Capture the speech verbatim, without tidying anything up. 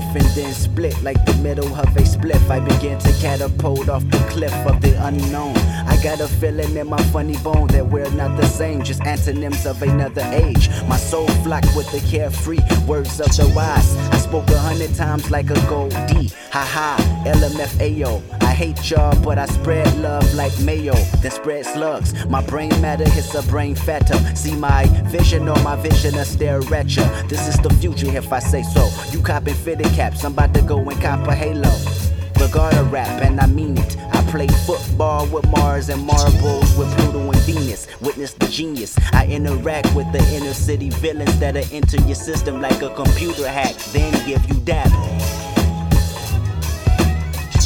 and then split like the middle of a spliff. I begin to catapult off the cliff of the unknown. I got a feeling in my funny bone that we're not the same, just antonyms of another age. My soul flocked with the carefree words of the wise. I spoke a hundred times like a gold D. Haha, L M F A O. I hate y'all, but I spread love like mayo, then spread slugs. My brain matter hits a brain fatter. See my vision or my vision a stare at ya. This is the future if I say so. You copping fitted caps, I'm about to go and cop a halo. Regard a rap, and I mean it. I play football with Mars and marbles with Pluto and Venus. Witness the genius. I interact with the inner city villains that'll enter your system like a computer hack, then give you data.